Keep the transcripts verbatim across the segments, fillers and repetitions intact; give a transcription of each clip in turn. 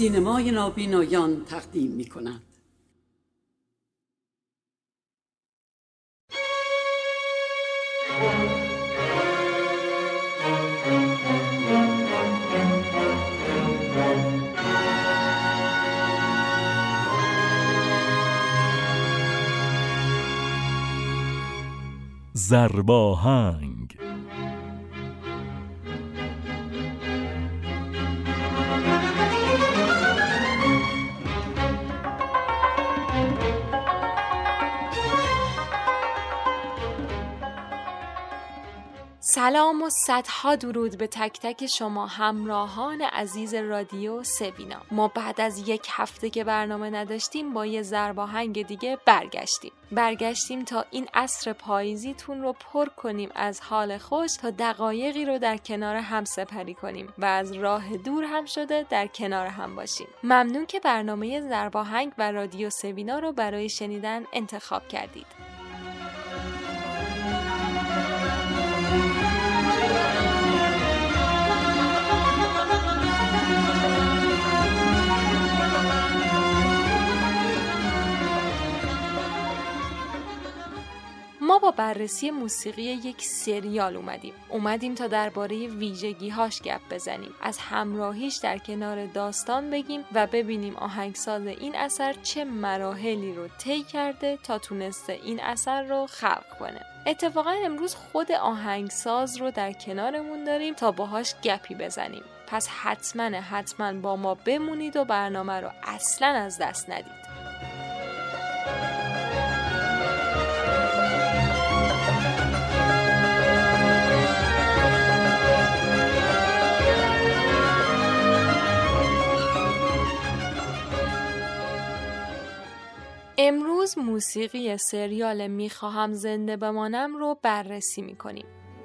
سینمای نابینایان تقدیم می کند. ضرباهنگ. سلام و صدها درود به تک تک شما همراهان عزیز رادیو سوینا. ما بعد از یک هفته که برنامه نداشتیم با یه ضرباهنگ دیگه برگشتیم برگشتیم تا این عصر پاییزیتون رو پر کنیم از حال خوش، تا دقایقی رو در کنار هم سپری کنیم و از راه دور هم شده در کنار هم باشیم. ممنون که برنامه ضرباهنگ و رادیو سوینا رو برای شنیدن انتخاب کردید. ما با بررسی موسیقی یک سریال اومدیم اومدیم تا درباره ویژگی‌هاش گپ بزنیم، از همراهیش در کنار داستان بگیم و ببینیم آهنگساز این اثر چه مراحلی رو طی کرده تا تونسته این اثر رو خلق کنه. اتفاقا امروز خود آهنگساز رو در کنارمون داریم تا باهاش گپی بزنیم، پس حتما حتما با ما بمونید و برنامه رو اصلا از دست ندید. امروز موسیقی سریال میخواهم زنده بمانم رو بررسی میکنیم.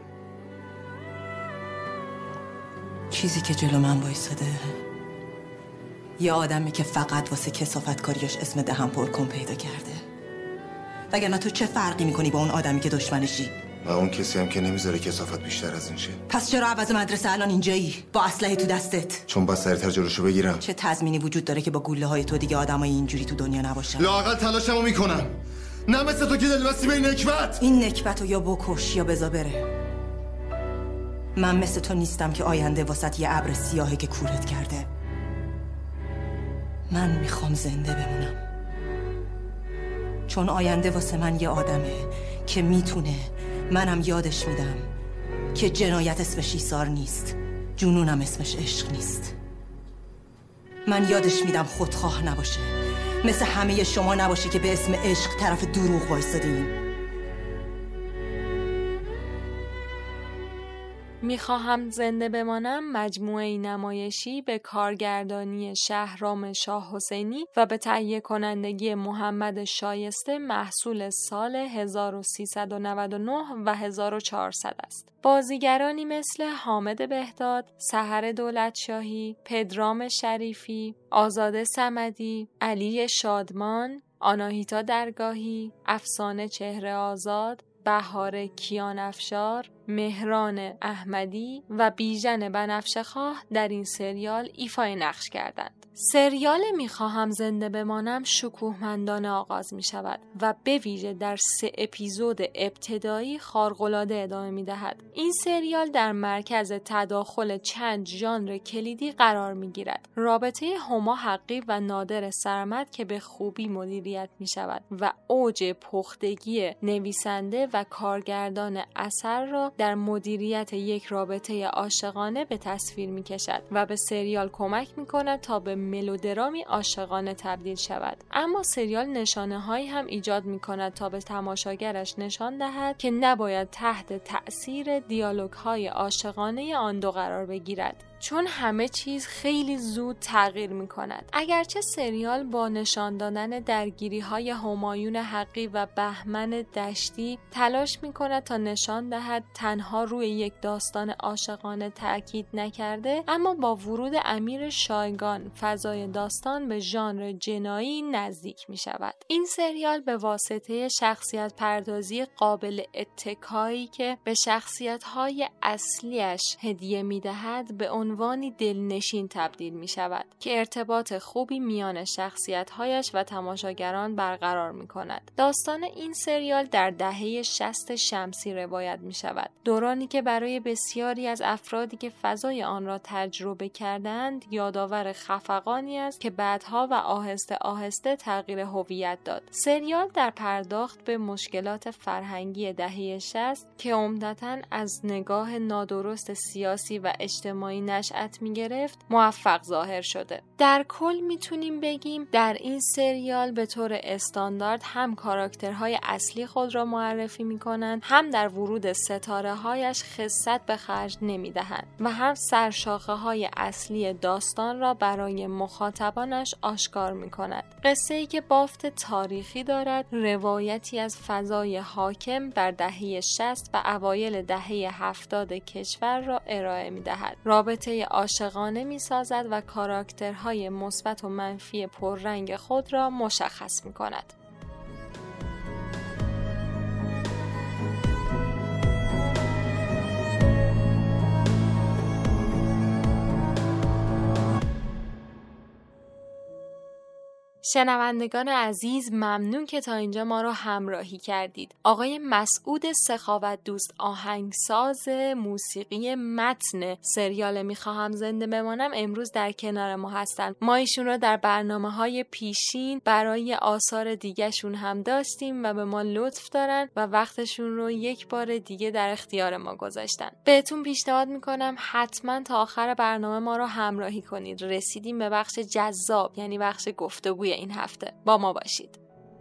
چیزی که جلو من وایساده یه آدمی که فقط واسه کثافتکاریش اسم دهن پر کن پیدا کرده. وگرنه تو چه فرقی میکنی با اون آدمی که دشمنشی؟ و اون کسی هم که نمیذاره کثافت بیشتر از این شه. پس چرا عوض مدرسه الان اینجایی با اسلحه تو دستت؟ چون با سریعتر جلوشو بگیرم. چه تضمینی وجود داره که با گوله های تو دیگه آدمای اینجوری تو دنیا نباشن؟ لااقل تلاشمو میکنم، نه مثل تو که دلبستی به این نکبت. این نکبتو یا بکش یا بذار بره. من مثل تو نیستم که آینده واسط یه ابر سیاهه که کورت کرده. من میخوام زنده بمونم، چون آینده واسه من یه آدمه که میتونه، منم یادش میدم که جنایت اسمش ایثار نیست، جنونم اسمش عشق نیست. من یادش میدم خودخواه نباشه، مثل همه شما نباشه که به اسم عشق طرف دروغ وایسادین. میخواهم زنده بمانم مجموعه نمایشی به کارگردانی شهرام شاه حسینی و به تهیه کنندگی محمد شایسته محصول سال هزار و سیصد و نود و نه و هزار و چهارصد است. بازیگرانی مثل حامد بهداد، سحر دولتشاهی، پدرام شریفی، آزاده صمدی، علی شادمان، آناهیتا درگاهی، افسانه چهره آزاد، بهار کیانافشار، مهران احمدی و بیژن بنفشه‌خواه در این سریال ایفای نقش کردند. سریال میخواهم زنده بمانم شکوهمندانه آغاز می شود و به ویژه در سه اپیزود ابتدایی خارق‌العاده ادامه می دهد. این سریال در مرکز تداخل چند ژانر کلیدی قرار می گیرد. رابطه هما حقی و نادر سرمد که به خوبی مدیریت می شود و اوج پختگی نویسنده و کارگردان اثر را در مدیریت یک رابطه عاشقانه به تصویر می کشد و به سریال کمک می کند تا به ملودرامی عاشقانه تبدیل شود. اما سریال نشانه هایی هم ایجاد می کند تا به تماشاگرش نشان دهد که نباید تحت تأثیر دیالوگ های عاشقانه آن دو قرار بگیرد، چون همه چیز خیلی زود تغییر می کند. اگرچه سریال با نشان دادن درگیری های همایون حقی و بهمن دشتی تلاش می کند تا نشان دهد تنها روی یک داستان عاشقانه تأکید نکرده، اما با ورود امیر شایگان فضای داستان به ژانر جنایی نزدیک می شود. این سریال به واسطه شخصیت پردازی قابل اتکایی که به شخصیت های اصلیش هدیه می دهد به عنوان عنوانی دلنشین تبدیل می شود که ارتباط خوبی میان شخصیت‌هایش و تماشاگران برقرار می کند. داستان این سریال در دهه شصت شمسی روایت می شود. دورانی که برای بسیاری از افرادی که فضای آن را تجربه کردند یادآور خفقانی است که بعدها و آهسته آهسته تغییر هویت داد. سریال در پرداخت به مشکلات فرهنگی دهه شصت که عمدتاً از نگاه نادرست سیاسی و اجتماعی نشأت می گرفت موفق ظاهر شده. در کل میتونیم بگیم در این سریال به طور استاندارد هم کاراکترهای اصلی خود را معرفی می کنند، هم در ورود ستاره هایش خست به خرج نمی دهند و هم سرشاخه های اصلی داستان را برای مخاطبانش آشکار می کند. قصه ای که بافت تاریخی دارد، روایتی از فضای حاکم بر دهه شصت و اوایل دهه هفتاد کشور را ارائه می دهد. رابطه عاشقانه می سازد و کاراکترهای مثبت و منفی پررنگ خود را مشخص می کند. شنوندگان عزیز، ممنون که تا اینجا ما رو همراهی کردید. آقای مسعود سخاوت دوست، آهنگساز موسیقی متن سریال میخواهم زنده بمانم، امروز در کنار ما هستن. ما ایشون رو در برنامه‌های پیشین برای آثار دیگه شون هم داشتیم و به ما لطف دارن و وقتشون رو یک بار دیگه در اختیار ما گذاشتن. بهتون پیشنهاد میکنم حتما تا آخر برنامه ما رو همراهی کنید. رسیدیم به بخش جذاب، یعنی بخش گفتگوی این هفته. با ما باشید.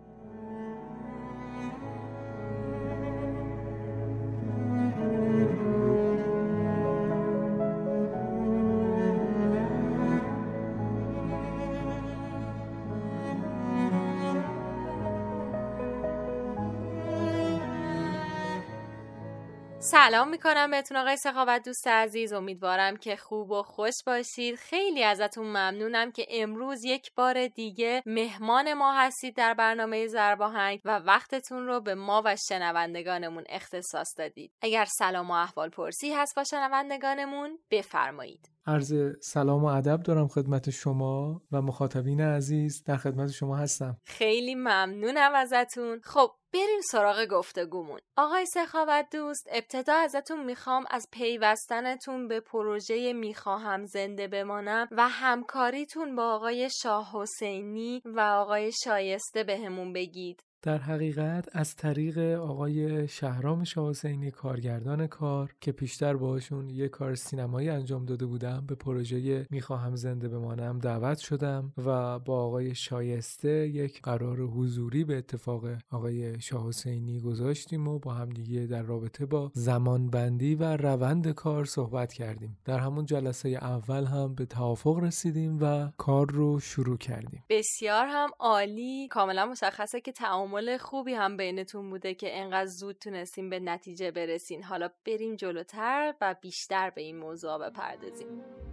سلام میکنم بهتون آقای سخاوت دوست عزیز، امیدوارم که خوب و خوش باشید. خیلی ازتون ممنونم که امروز یک بار دیگه مهمان ما هستید در برنامه ضرباهنگ و وقتتون رو به ما و شنوندگانمون اختصاص دادید. اگر سلام و احوال پرسی هست با شنوندگانمون بفرمایید. عرض سلام و ادب دارم خدمت شما و مخاطبین عزیز، در خدمت شما هستم. خیلی ممنونم ازتون. خب بریم سراغ گفتگومون. آقای سخاوت دوست، ابتدا ازتون میخوام از پیوستنتون به پروژه میخواهم زنده بمانم و همکاریتون با آقای شاه حسینی و آقای شایسته بهمون بگید. در حقیقت از طریق آقای شهرام شاه حسینی، کارگردان کار، که پیشتر باهاشون یک کار سینمایی انجام داده بودم، به پروژه میخواهم زنده بمانم دعوت شدم و با آقای شایسته یک قرار حضوری به اتفاق آقای شاه حسینی گذاشتیم و با هم دیگه در رابطه با زمانبندی و روند کار صحبت کردیم. در همون جلسه اول هم به توافق رسیدیم و کار رو شروع کردیم. بسیار هم عالی. کاملا مشخصه که تعامل خوبی هم بینتون بوده که انقدر زود تونستیم به نتیجه برسین. حالا بریم جلوتر و بیشتر به این موضوع بپردازیم.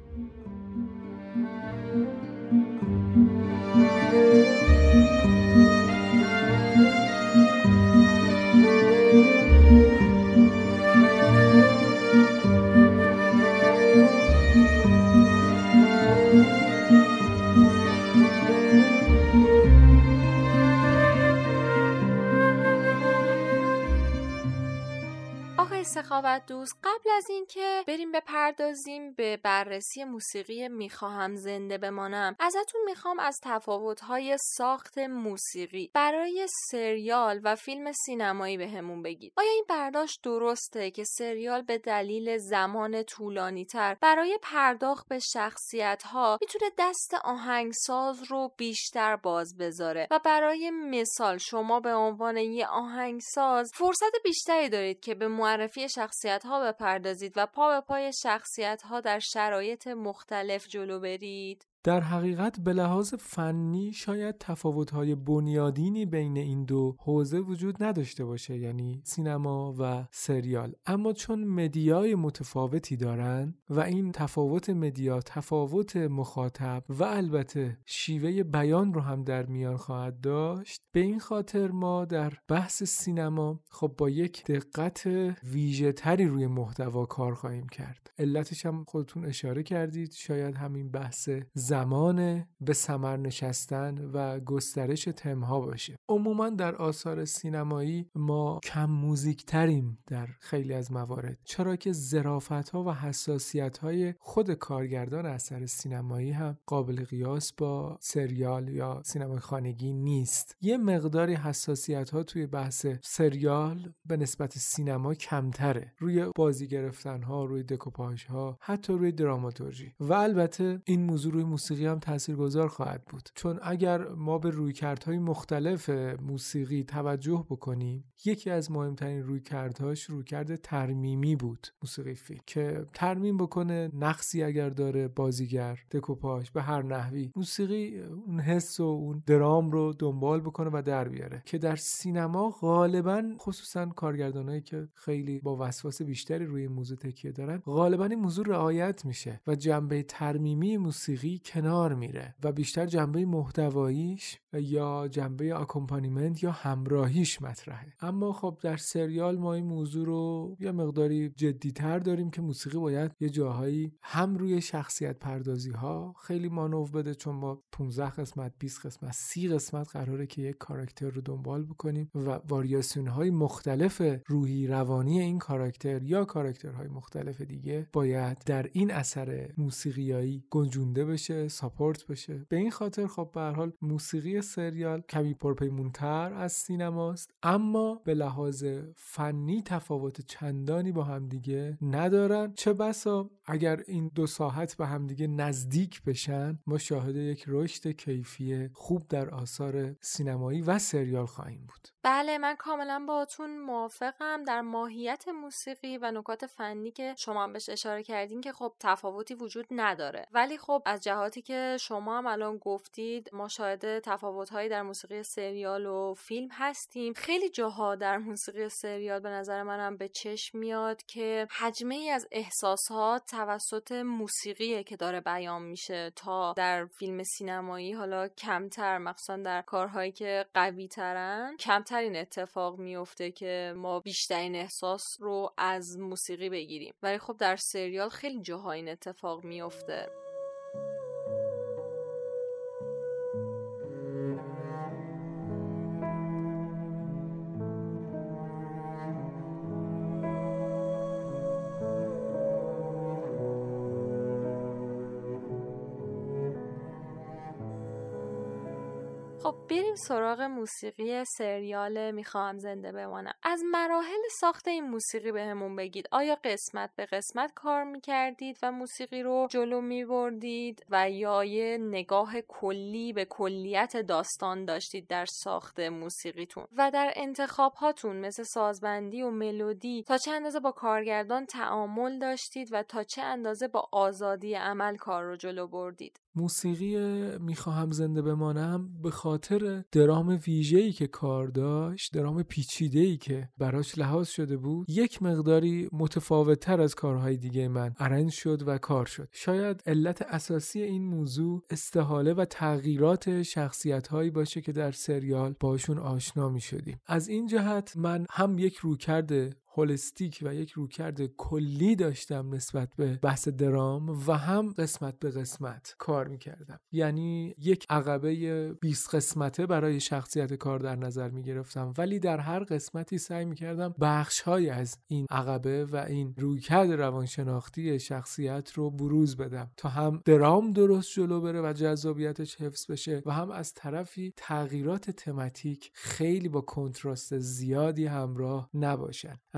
سخاوت دوست، قبل از این که بریم بپردازیم به بررسی موسیقی میخواهم زنده بمانم، ازتون میخوام از تفاوت‌های ساخت موسیقی برای سریال و فیلم سینمایی بهمون بگید. آیا این برداشت درسته که سریال به دلیل زمان طولانی‌تر برای پرداخت به شخصیت‌ها میتونه دست آهنگساز رو بیشتر باز بذاره و برای مثال شما به عنوان یه آهنگساز فرصت بیشتری دارید که به معرفی شخصیت ها بپردازید و پا به پای شخصیت ها در شرایط مختلف جلو برید؟ در حقیقت به لحاظ فنی شاید تفاوت‌های بنیادینی بین این دو حوزه وجود نداشته باشه، یعنی سینما و سریال، اما چون مدیای متفاوتی دارن و این تفاوت مدیا، تفاوت مخاطب و البته شیوه بیان رو هم در میان خواهد داشت، به این خاطر ما در بحث سینما خب با یک دقت ویژه تری روی محتوا کار خواهیم کرد. علتش هم خودتون اشاره کردید، شاید همین بحث زمان به ثمر نشستن و گسترش تمها باشه. عموما در آثار سینمایی ما کم موزیک تریم در خیلی از موارد، چرا که ظرافت‌ها و حساسیت‌های خود کارگردان اثر سینمایی هم قابل قیاس با سریال یا سینمای خانگی نیست. یه مقداری حساسیت‌ها توی بحث سریال به نسبت سینما کمتره، روی بازی گرفتن‌ها، روی دکوپاژها، حتی روی دراماتورژی. و البته این موضوع روی موسیقی هم تاثیرگذار خواهد بود، چون اگر ما به رویکردهای مختلف موسیقی توجه بکنیم، یکی از مهمترین رویکردهاش رویکرد ترمیمی بود موسیقی فیلم، که ترمیم بکنه نقصی اگر داره بازیگر، دکوپاژ به هر نحوی، موسیقی اون حس و اون درام رو دنبال بکنه و در بیاره، که در سینما غالباً خصوصاً کارگردانایی که خیلی با وسواس بیشتری روی موضوع تکیه دارن، غالباً این موضوع رعایت میشه و جنبه ترمیمی موسیقی کنار میره و بیشتر جنبه محتواییش یا جنبه آکومپانیمنت یا همراهیش مطرحه. اما خب در سریال ما این موضوع رو یه مقداری جدی‌تر داریم که موسیقی باید یه جاهایی هم روی شخصیت پردازی ها خیلی مانور بده، چون ما پانزده قسمت، بیست قسمت، سی قسمت قراره که یک کاراکتر رو دنبال بکنیم و واریاسیون های مختلف روحی روانی این کاراکتر یا کاراکترهای مختلف دیگه باید در این اثر موسیقیایی گنجونده بشه، ساپورت بشه. به این خاطر خب به هر حال موسیقی سریال کمی پرپیمونتر از سینماست، اما به لحاظ فنی تفاوت چندانی با همدیگه ندارن. چه بسا اگر این دو ساحت به همدیگه نزدیک بشن، ما شاهد یک رشد کیفی خوب در آثار سینمایی و سریال خواهیم بود. بله، من کاملا باهاتون موافقم در ماهیت موسیقی و نکات فنی که شما هم بهش اشاره کردین که خب تفاوتی وجود نداره، ولی خب از جهاتی که شما هم الان گفتید ما شاهد تفاوت‌هایی در موسیقی سریال و فیلم هستیم. خیلی جاها در موسیقی سریال به نظر منم به چشم میاد که حجمه از احساسات توسط موسیقیه که داره بیان میشه تا در فیلم سینمایی حالا کمتر، مخصوصا در کارهایی که قوی ترن کمتر این اتفاق میفته که ما بیشترین احساس رو از موسیقی بگیریم، ولی خب در سریال خیلی جاها این اتفاق میفته. خب بریم سراغ موسیقی سریال میخواهم زنده بمانم. از مراحل ساخت این موسیقی بهمون بگید. آیا قسمت به قسمت کار میکردید و موسیقی رو جلو میبردید و یا یه نگاه کلی به کلیت داستان داشتید در ساخت موسیقیتون؟ و در انتخاب هاتون مثل سازبندی و ملودی تا چه اندازه با کارگردان تعامل داشتید و تا چه اندازه با آزادی عمل کار رو جلو بردید؟ موسیقی میخواهم زنده بمانم به خاطر درام ویژه‌ای که کار داشت، درام پیچیده‌ای که براش لحاظ شده بود، یک مقداری متفاوت‌تر از کارهای دیگه من ارنج شد و کار شد. شاید علت اساسی این موضوع استحاله و تغییرات شخصیت‌هایی باشه که در سریال باشون آشنا می‌شدیم. از این جهت من هم یک رویکرد هولستیک و یک رویکرد کلی داشتم نسبت به بحث درام و هم قسمت به قسمت کار میکردم، یعنی یک عقبه بیست قسمته برای شخصیت کار در نظر میگرفتم، ولی در هر قسمتی سعی میکردم بخش‌هایی از این عقبه و این رویکرد روانشناختی شخصیت رو بروز بدم تا هم درام درست جلو بره و جذابیتش حفظ بشه و هم از طرفی تغییرات تماتیک خیلی با کنتراست زیادی همراه نباشن.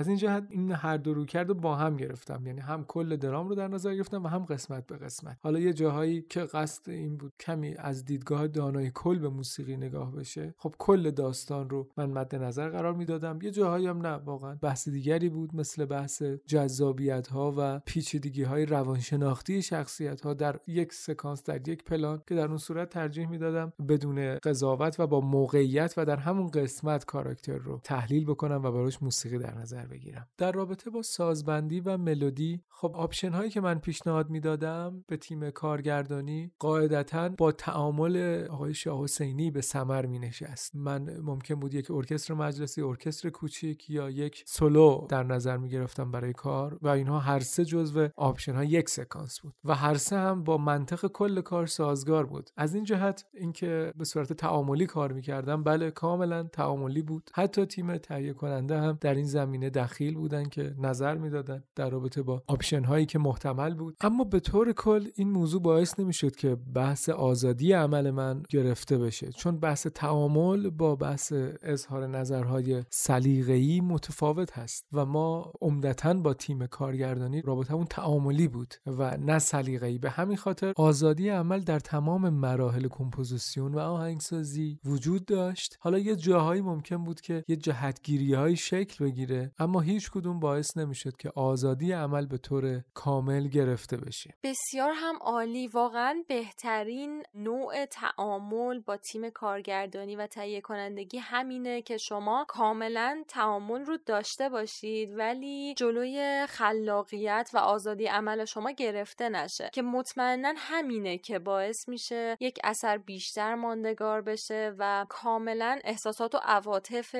از این جهت این هر دو رویکرد رو با هم گرفتم، یعنی هم کل درام رو در نظر گرفتم و هم قسمت به قسمت. حالا یه جاهایی که قصد این بود کمی از دیدگاه دانای کل به موسیقی نگاه بشه، خب کل داستان رو من مد نظر قرار میدادم. یه جاهایی هم نه، واقعا بحث دیگری بود، مثل بحث جذابیت ها و پیچیدگی های روانشناختی شخصیت ها در یک سکانس، در یک پلان، که در اون صورت ترجیح میدادم بدون قضاوت و با موقعیت و در همون قسمت کاراکتر رو تحلیل بکنم و براش موسیقی در نظر بگیرم. در رابطه با سازبندی و ملودی، خب آپشن هایی که من پیشنهاد میدادم به تیم کارگردانی قاعدتاً با تعامل آقای شاه حسینی به ثمر مینشست. من ممکن بود یک ارکستر مجلسی، ارکستر کوچیک یا یک سولو در نظر میگرفتم برای کار و اینها هر سه جزو آپشن ها یک سکانس بود و هر سه هم با منطق کل کار سازگار بود. از این جهت اینکه به صورت تعاملی کار میکردم، بله کاملا تعاملی بود. حتی تیم تهیه کننده هم در این زمینه دخیل بودن که نظر میدادن در رابطه با آپشن هایی که محتمل بود. اما به طور کل این موضوع باعث نمیشد که بحث آزادی عمل من گرفته بشه، چون بحث تعامل با بحث اظهار نظرهای سلیقه‌ای متفاوت هست و ما عمدتاً با تیم کارگردانی رابطمون تعاملی بود و نه سلیقه‌ای. به همین خاطر آزادی عمل در تمام مراحل کمپوزیسیون و آهنگسازی وجود داشت. حالا یه جاهایی ممکن بود که یه جهتگیری‌های شکل بگیره، اما هیچ کدوم باعث نمیشد که آزادی عمل به طور کامل گرفته بشه. بسیار هم عالی. واقعا بهترین نوع تعامل با تیم کارگردانی و تهیه کنندگی همینه که شما کاملا تعامل رو داشته باشید ولی جلوی خلاقیت و آزادی عمل شما گرفته نشه، که مطمئنا همینه که باعث میشه یک اثر بیشتر ماندگار بشه و کاملا احساسات و عواطف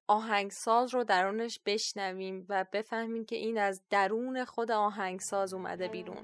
آهنگساز رو درونش بشنویم و بفهمیم که این از درون خود آهنگساز اومده بیرون.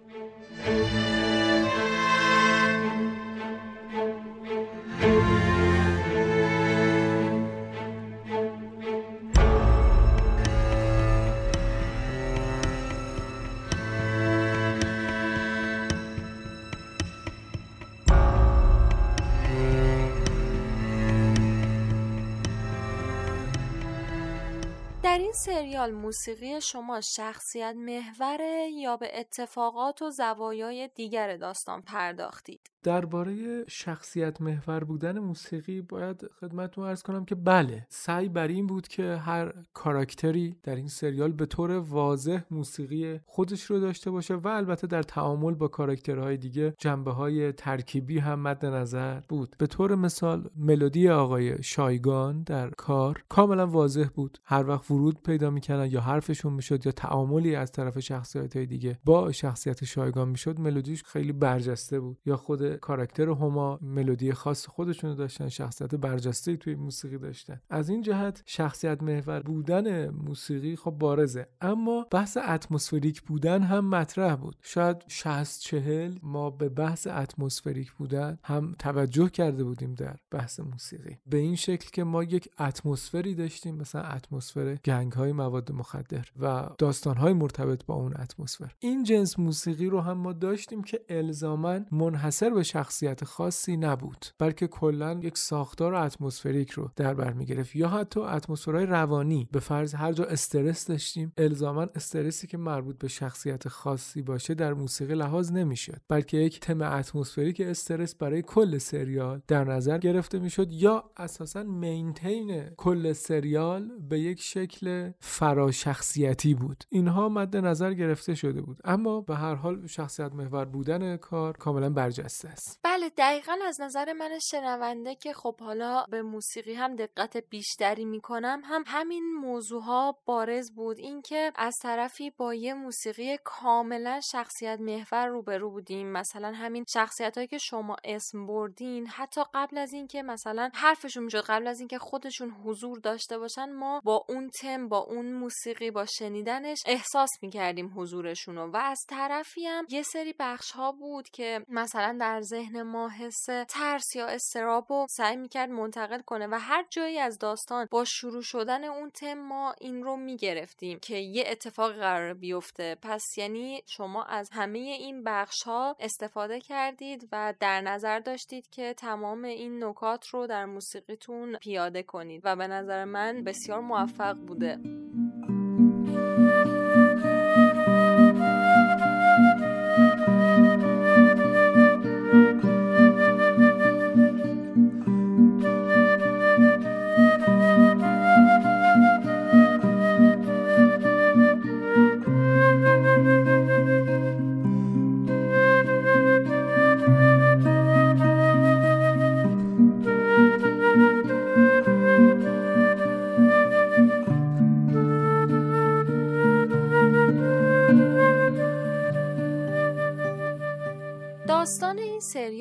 در این سریال موسیقی شما شخصیت محوره یا به اتفاقات و زوایای دیگر داستان پرداختید؟ درباره شخصیت محور بودن موسیقی باید خدمتتون عرض کنم که بله، سعی بر این بود که هر کاراکتری در این سریال به طور واضح موسیقی خودش رو داشته باشه و البته در تعامل با کاراکترهای دیگه جنبه‌های ترکیبی هم مد نظر بود. به طور مثال ملودی آقای شایگان در کار کاملا واضح بود. هر وقت ورود پیدا می‌کردن یا حرفشون میشد یا تعاملی از طرف شخصیت‌های دیگه با شخصیت شایگان میشد، ملودیش خیلی برجسته بود. یا خود کاراکتر هما ملودی خاص خودشونو داشتن، شخصیت برجسته‌ای توی موسیقی داشتن. از این جهت شخصیت محور بودن موسیقی خب بارزه، اما بحث اتمسفریک بودن هم مطرح بود. شاید شصت چهل ما به بحث اتمسفریک بودن هم توجه کرده بودیم در بحث موسیقی، به این شکل که ما یک اتمسفری داشتیم، مثلا اتمسفر گنگ‌های مواد مخدر و داستان‌های مرتبط با اون اتمسفر. این جنس موسیقی رو هم ما داشتیم که الزاماً منحصر به شخصیت خاصی نبود، بلکه کلاً یک ساختار اتمسفریک رو در بر می‌گرفت. یا حتی اتمسفرهای روانی، به فرض هر جا استرس داشتیم، الزاماً استرسی که مربوط به شخصیت خاصی باشه در موسیقی لحاظ نمی‌شد، بلکه یک تم اتمسفریک استرس برای کل سریال در نظر گرفته می‌شد یا اساساً مینتین کل سریال به یک شکل فراشخصیتی بود. اینها مد نظر گرفته شده بود، اما به هر حال شخصیت محور بودن کار کاملا برجسته است. بله، دقیقاً از نظر من شنونده که خب حالا به موسیقی هم دقت بیشتری میکنم، هم همین موضوع ها بارز بود. این که از طرفی با یه موسیقی کاملا شخصیت محور روبرو بودیم، مثلا همین شخصیت هایی که شما اسم بردین، حتی قبل از این که مثلا حرفشون میشد، قبل از این که خودشون حضور داشته باشن، ما با اون تم، با اون موسیقی، با شنیدنش احساس میکردیم حضورشونو. و از طرفی هم یه سری بخش ها بود که مثلا در ذهن ما حس ترس یا اضطرابو سعی میکرد منتقل کنه و هر جایی از داستان با شروع شدن اون تم ما این رو میگرفتیم که یه اتفاق قرار بیفته. پس یعنی شما از همه این بخش ها استفاده کردید و در نظر داشتید که تمام این نکات رو در موسیقیتون پیاده کنید و به نظر من بسیار موفق بوده.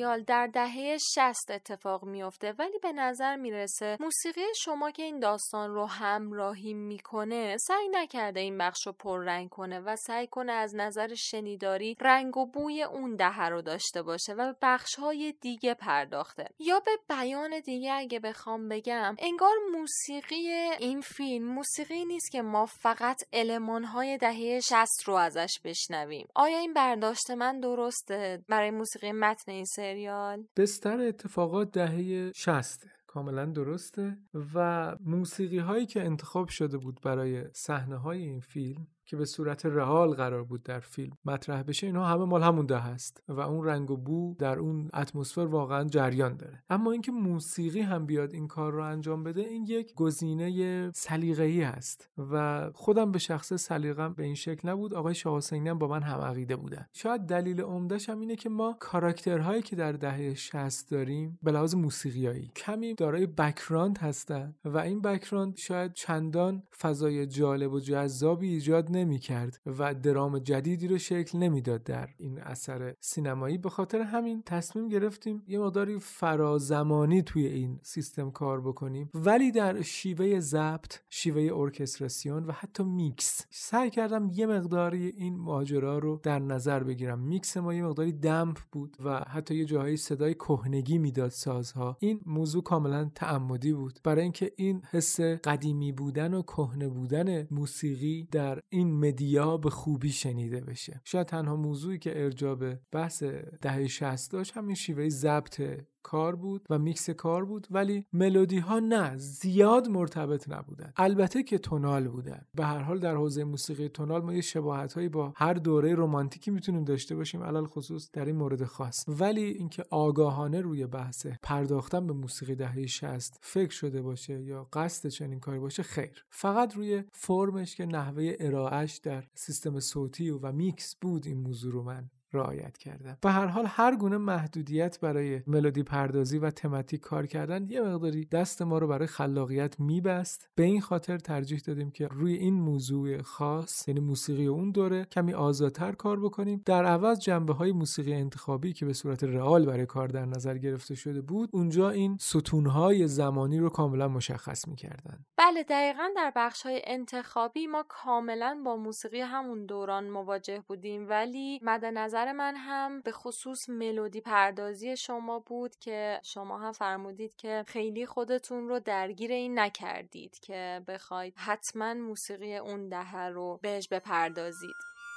سریال در دهه شصت اتفاق میفته، ولی به نظر میرسه موسیقی شما که این داستان رو همراهی میکنه سعی نکرده این بخش رو پررنگ کنه و سعی کنه از نظر شنیداری رنگ و بوی اون دهه رو داشته باشه و به بخش‌های دیگه پرداخته. یا به بیان دیگه اگه بخوام بگم، انگار موسیقی این فیلم موسیقی نیست که ما فقط المان‌های دهه شصت رو ازش بشنویم. آیا این برداشت من درسته برای موسیقی متن این سریال؟ بستر اتفاقات دهه شصت کاملا درسته و موسیقی هایی که انتخاب شده بود برای صحنه های این فیلم که به صورت رئال قرار بود در فیلم مطرح بشه، اینها همه مال همون ده هست و اون رنگ و بو در اون اتمسفر واقعا جریان داره. اما اینکه موسیقی هم بیاد این کار رو انجام بده، این یک گزینه سلیقه‌ای هست و خودم به شخصه سلیقه‌ام به این شکل نبود. آقای شاه حسینی هم با من هم عقیده بودن. شاید دلیل عمده‌ش هم اینه که ما کاراکترهایی که در دهه شصت داریم به لحاظ موسیقیایی کمی دارای بک‌گراند هستن و این بک‌گراند شاید چندان فضای جالب و جذابی ایجاد نمی کرد و درام جدیدی رو شکل نمیداد در این اثر سینمایی. به خاطر همین تصمیم گرفتیم یه مقداری فرازمانی توی این سیستم کار بکنیم، ولی در شیوه ضبط، شیوه ارکستراسیون و حتی میکس سعی کردم یه مقداری این ماجرا رو در نظر بگیرم. میکس ما یه مقداری دمپ بود و حتی یه جاهایی صدای کهنگی میداد سازها. این موضوع کاملا تعمدی بود برای اینکه این حس قدیمی بودن و کهنه بودن موسیقی در این مدیا به خوبی شنیده بشه. شاید تنها موضوعی که ارجاع به بحث دهه شصت داشت همین شیوه ضبط کار بود و میکس کار بود، ولی ملودی ها نه زیاد مرتبط نبودن. البته که تونال بودن. به هر حال در حوزه موسیقی تونال ما یه شباهت هایی با هر دوره رمانتیکی میتونیم داشته باشیم، علل خصوص در این مورد خاص. ولی اینکه آگاهانه روی بحث پرداختن به موسیقی دهه شصت فکر شده باشه یا قصد چنین کاری باشه، خیر. فقط روی فرمش که نحوه ارائهش در سیستم صوتی و میکس بود این موضوع رو من رعایت کردم. به هر حال هر گونه محدودیت برای ملودی پردازی و تماتیک کار کردن یه مقداری دست ما رو برای خلاقیت میبست. به این خاطر ترجیح دادیم که روی این موضوع خاص، یعنی موسیقی اون دوره، کمی آزادتر کار بکنیم. در عوض جنبه‌های موسیقی انتخابی که به صورت رئال برای کار در نظر گرفته شده بود، اونجا این ستون‌های زمانی رو کاملا مشخص می‌کردن. بله، دقیقاً در بخش‌های انتخابی ما کاملا با موسیقی همون دوران مواجه بودیم، ولی مد نظر من هم به خصوص ملودی پردازی شما بود که شما هم فرمودید که خیلی خودتون رو درگیر این نکردید که بخواید حتما موسیقی اون دهه رو بهش بپردازید.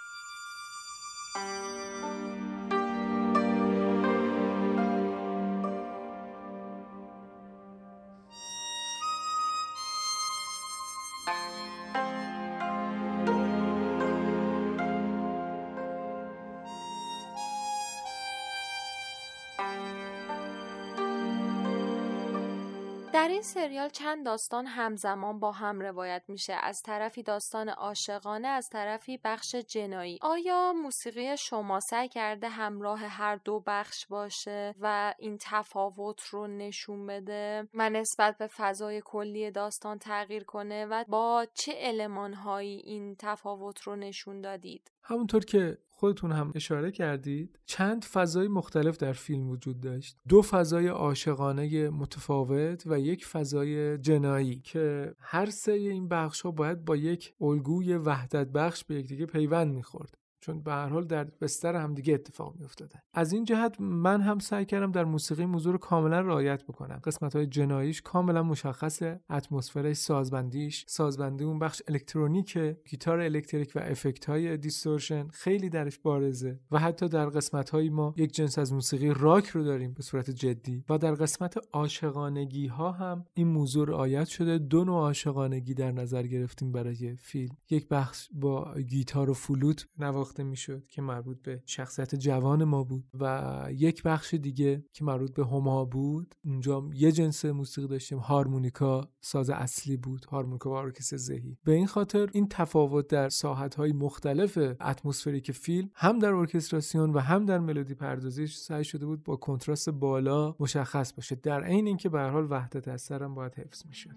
در این سریال چند داستان همزمان با هم روایت میشه. از طرفی داستان عاشقانه، از طرفی بخش جنایی. آیا موسیقی شما سعی کرده همراه هر دو بخش باشه و این تفاوت رو نشون بده و نسبت به فضای کلی داستان تغییر کنه و با چه المان‌هایی این تفاوت رو نشون دادید؟ همونطور که خودتون هم اشاره کردید، چند فضای مختلف در فیلم وجود داشت. دو فضای عاشقانه متفاوت و یک فضای جنایی که هر سه این بخش‌ها باید با یک الگوی وحدت بخش به یکدیگه پیوند می‌خورد، چون به هر حال در بستر هم دیگه اتفاق می‌افتادن. از این جهت من هم سعی کردم در موسیقی موضوع رو کاملا رعایت بکنم. قسمت‌های جناییش کاملا مشخصه، اتمسفرش، سازبندیش، سازبندی اون بخش الکترونیک، گیتار الکتریک و افکت‌های دیستورشن خیلی درش بارزه و حتی در قسمت‌های ما یک جنس از موسیقی راک رو داریم به صورت جدی و در قسمت عاشقانگی‌ها هم این موضوع رعایت شده. دو نوع عاشقانگی در نظر گرفتیم برای فیلم. یک بخش با گیتار و فلوت نواخته میشد که مربوط به شخصیت جوان ما بود و یک بخش دیگه که مربوط به هما بود. اونجا یه جنس موسیقی داشتیم، هارمونیکا ساز اصلی بود، هارمونیکا و ارکستر ذهی. به این خاطر این تفاوت در ساحت‌های مختلف اتمسفریک فیلم هم در ارکستراسیون و هم در ملودی پردازیش سعی شده بود با کنتراست بالا مشخص باشه، در عین اینکه به هر حال وحدت اثر هم باید حفظ میشد.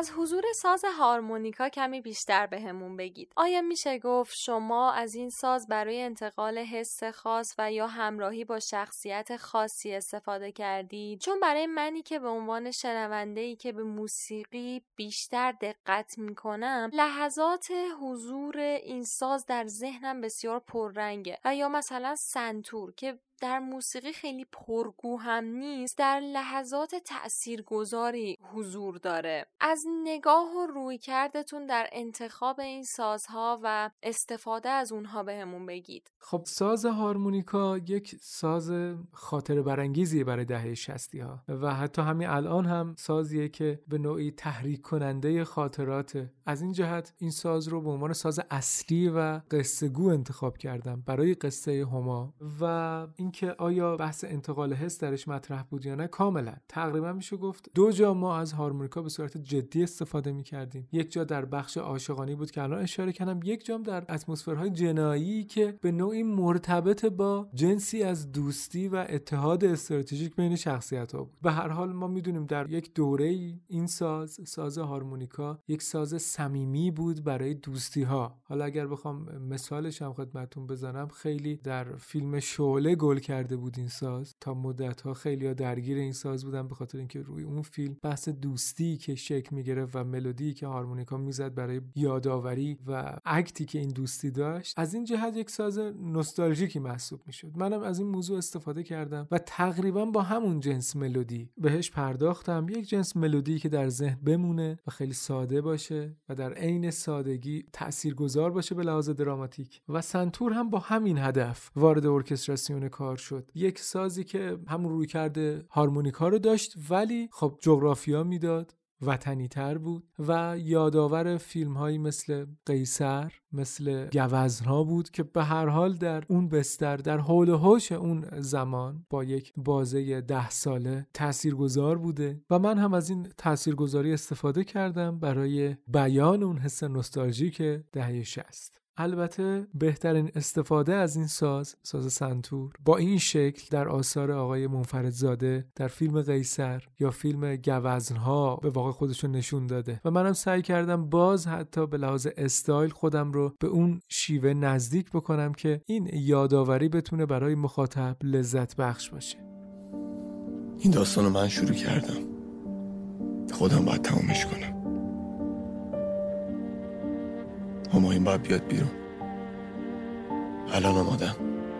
از حضور ساز هارمونیکا کمی بیشتر بهمون بگید. آیا میشه گفت شما از این ساز برای انتقال حس خاص و یا همراهی با شخصیت خاصی استفاده کردید؟ چون برای منی که به عنوان شنونده‌ای که به موسیقی بیشتر دقت میکنم، لحظات حضور این ساز در ذهنم بسیار پررنگه. و یا مثلا سنتور که در موسیقی خیلی پرگو هم نیست، در لحظات تأثیرگذاری حضور داره. از نگاه و روی کردتون در انتخاب این سازها و استفاده از اونها بهمون بگید. خب ساز هارمونیکا یک ساز خاطره برانگیزیه برای دهه شصت ها و حتی همین الان هم سازیه که به نوعی تحریک کننده خاطراته. از این جهت این ساز رو به عنوان ساز اصلی و قصه گو انتخاب کردم برای قصه هما. و اینکه آیا بحث انتقال حس درش مطرح بود یا نه، کاملا تقریبا میشه گفت دو جا ما از هارمونیکا به صورت جدی استفاده میکردیم. یک جا در بخش عاشقانی بود که الان اشاره کردم، یک جام در اتمسفرهای جنایی که به نوعی مرتبط با جنسی از دوستی و اتحاد استراتژیک بین شخصیت‌ها بود. به هر حال ما میدونیم در یک دوره‌ای این ساز ساز هارمونیکا یک ساز صمیمی بود برای دوستی‌ها. حالا اگر بخوام مثالش هم خدمتتون بزنم، خیلی در فیلم شعله گل کرده بود این ساز. تا مدت‌ها خیلی‌ها درگیر این ساز بودن به خاطر اینکه روی اون فیلم بحث دوستی که شکل می‌گرفت و ملودی که هارمونیکا میزد برای یادآوری و اکتی که این دوستی داشت، از این جهت یک ساز نوستالژیکی محسوب میشد. منم از این موضوع استفاده کردم و تقریبا با همون جنس ملودی بهش پرداختم. یک جنس ملودی که در ذهن بمونه و خیلی ساده باشه و در عین سادگی تاثیرگذار باشه به لحاظ دراماتیک. و سنتور هم با همین هدف وارد ارکستراسیون کار شد. یک سازی که همون روی کرده هارمونیکا رو داشت ولی خب جغرافیا میداد، وطنی تر بود و یادآور فیلم هایی مثل قیصر، مثل گوزنها بود که به هر حال در اون بستر، در حول و حوش اون زمان با یک بازه ده ساله تاثیرگذار بوده و من هم از این تاثیرگذاری استفاده کردم برای بیان اون حس نوستالژیک دهه شصت. البته بهترین استفاده از این ساز، ساز سنتور، با این شکل در آثار آقای منفردزاده در فیلم قیصر یا فیلم گوزنها به واقع خودشون نشون داده و منم سعی کردم باز حتی به لحاظ استایل خودم رو به اون شیوه نزدیک بکنم که این یادآوری بتونه برای مخاطب لذت بخش باشه. این داستانو من شروع کردم، خودم باید تمامش کنم. اما این باید بیاد بیرون. الان آمادم.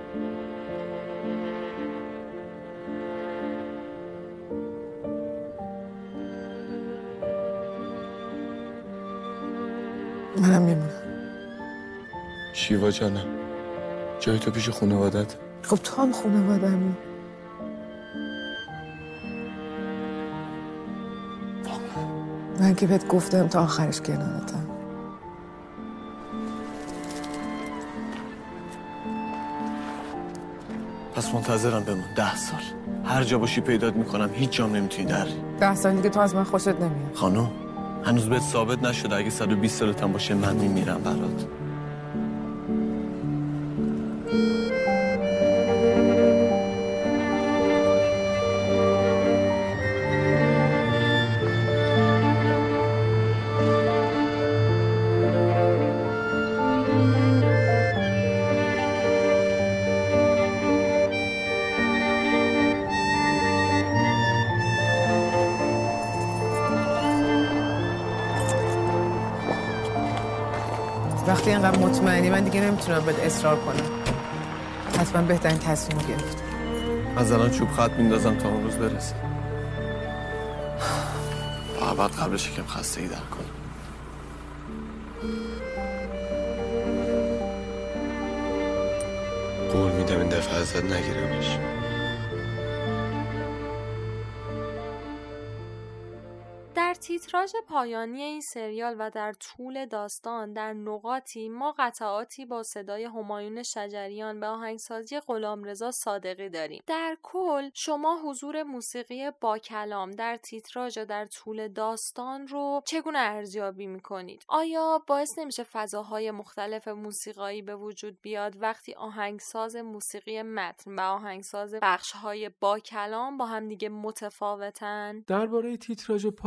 منم میمونم. شیوا جانم، جای تو پیش خانوادت. خب تو هم خانوادمی. من که بهت گفتم تا آخرش کنارتم. پس منتظرم بمون ده سال. هر جا باشی پیدات میکنم، هیچ جام نمیتونی دری. ده سال دیگه تو از من خوشت نمیاد. خانم هنوز بهت ثابت نشده اگه صد و بیست سالتم باشه من میمیرم برات. وقتی اینقدر مطمئنی من دیگه نمیتونم بهت اصرار کنم. حتما بهترین تصمیم رو گرفت. از الان چوب خط میندازم تا اون روز برسه. فقط قبلش یکم خستگی در کنم. قول میدم این دفعه ازت نگیرمش. در تیتراژ پایانی این سریال و در طول داستان در نقاطی ما قطعاتی با صدای همایون شجریان به آهنگسازی غلامرضا صادقی داریم. در کل شما حضور موسیقی با کلام در تیتراژ و در طول داستان رو چگونه ارزیابی میکنید؟ آیا باعث نمیشه فضاهای مختلف موسیقایی به وجود بیاد وقتی آهنگساز موسیقی متن و آهنگساز بخشهای با کلام با هم دیگه متفاوتن؟ درباره تیتراژ پایانی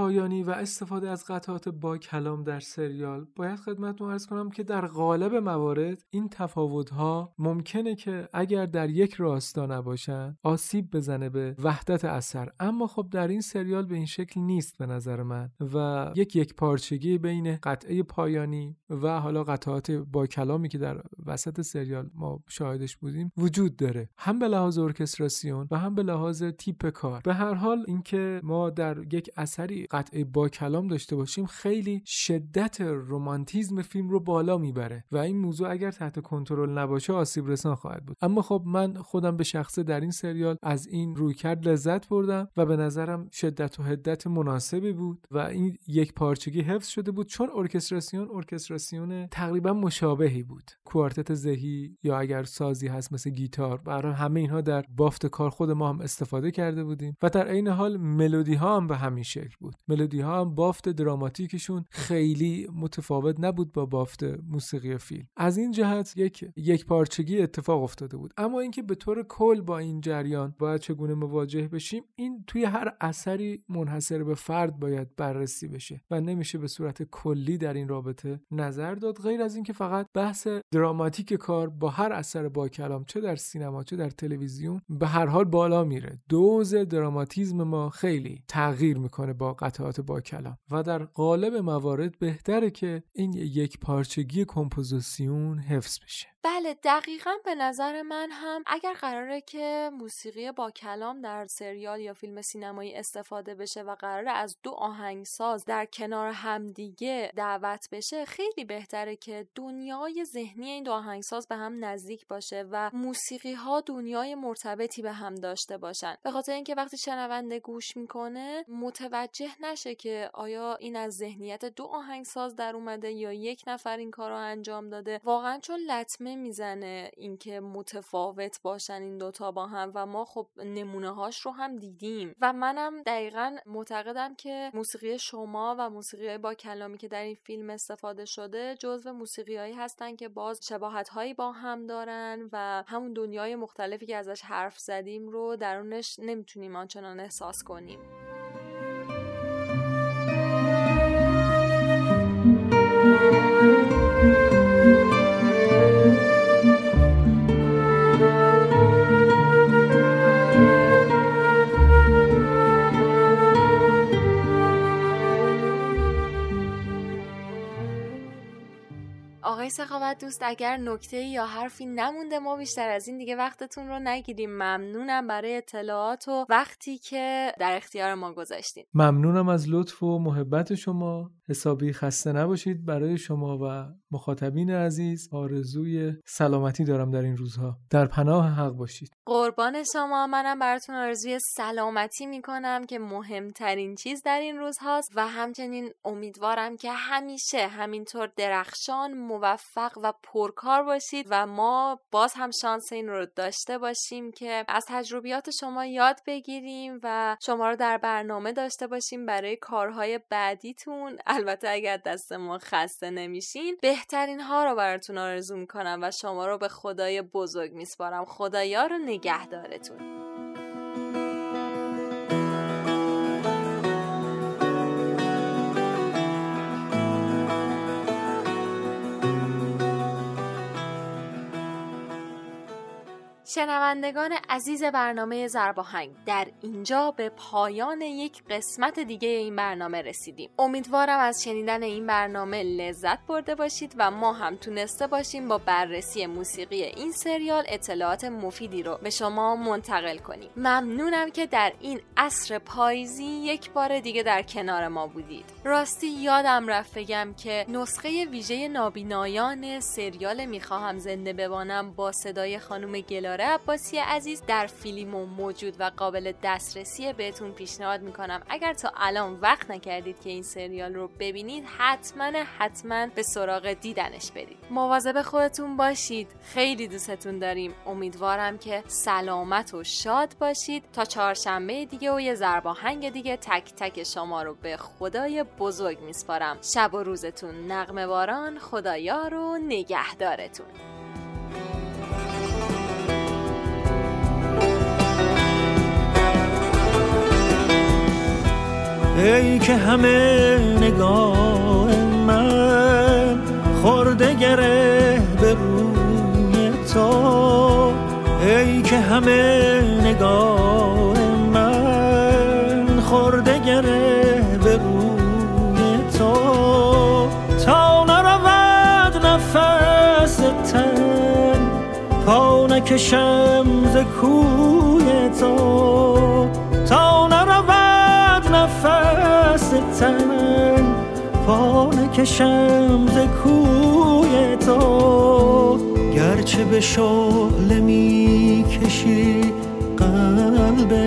و استفاده از قطعات با کلام در سریال، باید خدمتتون عرض کنم که در غالب موارد این تفاوت‌ها ممکنه که اگر در یک راستا نباشن آسیب بزنه به وحدت اثر، اما خب در این سریال به این شکل نیست به نظر من و یک یک پارچگی بین قطعه پایانی و حالا قطعات با کلامی که در وسط سریال ما شاهدش بودیم وجود داره، هم به لحاظ ارکستراسیون و هم به لحاظ تیپ کار. به هر حال اینکه ما در یک اثری قطعه با کلام داشته باشیم خیلی شدت رمانتیزم فیلم رو بالا میبره و این موضوع اگر تحت کنترل نباشه آسیب رسان خواهد بود. اما خب من خودم به شخصه در این سریال از این رویکرد لذت بردم و به نظرم شدت و حدت مناسبی بود و این یک پارچگی حفظ شده بود، چون ارکستراسیون ارکستراسیون تقریبا مشابهی بود. کوارتت زهی یا اگر سازی هست مثل گیتار، برای همه اینها در بافت کار خود ما هم استفاده کرده بودیم و در عین حال ملودی ها هم به همین شکل بود. ملودی ها هم بافت دراماتیکشون خیلی متفاوت نبود با بافت موسیقی فیلم. از این جهت یک یک پارچگی اتفاق افتاده بود. اما اینکه به طور کل با این جریان باید چگونه مواجه بشیم، این توی هر اثری منحصر به فرد باید بررسی بشه و نمیشه به صورت کلی در این رابطه نظر داد، غیر از اینکه فقط بحث دراماتیک کار با هر اثر با کلام، چه در سینما چه در تلویزیون، به هر حال بالا میره. دوز دراماتیزم ما خیلی تغییر میکنه با قطعات با کلام و در غالب موارد بهتره که این یک پارچگی کمپوزیسیون حفظ بشه. بله دقیقاً به نظر من هم اگر قراره که موسیقی با کلام در سریال یا فیلم سینمایی استفاده بشه و قراره از دو آهنگساز در کنار همدیگه دعوت بشه، خیلی بهتره که دنیای ذهنی این دو آهنگساز به هم نزدیک باشه و موسیقی ها دنیای مرتبطی به هم داشته باشن، به خاطر اینکه وقتی شنونده گوش میکنه متوجه نشه که آیا این از ذهنیت دو آهنگساز در اومده یا یک نفر این کارو انجام داده. واقعا چون لطمه میزنه اینکه متفاوت باشن این دوتا با هم و ما خب نمونه هاش رو هم دیدیم و منم دقیقاً معتقدم که موسیقی شما و موسیقی با کلامی که در این فیلم استفاده شده جزو موسیقیایی هستن که باز شباهت هایی با هم دارن و همون دنیای مختلفی که ازش حرف زدیم رو درونش نمیتونیم آنچنان احساس کنیم. آقای سخاوت دوست، اگر نکته یا حرفی نمونده ما بیشتر از این دیگه وقتتون رو نگیریم. ممنونم برای اطلاعات و وقتی که در اختیار ما گذاشتین. ممنونم از لطف و محبت شما. حسابی خسته نباشید. برای شما و مخاطبین عزیز آرزوی سلامتی دارم در این روزها. در پناه حق باشید. قربان شما. منم براتون آرزوی سلامتی میکنم که مهمترین چیز در این روزهاست و همچنین امیدوارم که همیشه همینطور درخشان، موفق و پرکار باشید و ما باز هم شانس این رو داشته باشیم که از تجربیات شما یاد بگیریم و شما رو در برنامه داشته باشیم برای کارهای بعدیتون. البته اگر دست ما خسته نمیشین بهترین ها رو براتون آرزو میکنم و شما رو به خدای بزرگ میسپارم. خدایا رو نگهدارتون. شنوندگان عزیز برنامه ضرباهنگ، در اینجا به پایان یک قسمت دیگه این برنامه رسیدیم. امیدوارم از شنیدن این برنامه لذت برده باشید و ما هم تونسته باشیم با بررسی موسیقی این سریال اطلاعات مفیدی رو به شما منتقل کنیم. ممنونم که در این عصر پاییزی یک بار دیگه در کنار ما بودید. راستی یادم رفت بگم که نسخه ویژه نابینایان سریال میخواهم زنده بمانم با صدای خانم گلاره عباسی عزیز در فیلمو موجود و قابل دسترسی. بهتون پیشنهاد میکنم اگر تا الان وقت نکردید که این سریال رو ببینید حتما حتما به سراغ دیدنش برید. مواظب خودتون باشید. خیلی دوستتون داریم. امیدوارم که سلامت و شاد باشید. تا چهارشنبه دیگه و یه ضرباهنگ دیگه تک تک شما رو به خدای بزرگ میسپارم. شب و روزتون نغمه باران. خدایا رو نگهدارتون. ای که همه نگاه من خورده گره به روی تو، ای که همه نگاه من خورده گره به روی تو، تا نرود نفس تن پا نکشم ز کوی تو، تا نرود نفس تن پا نکشم ز کوی تو، گرچه به شعله می کشی قلب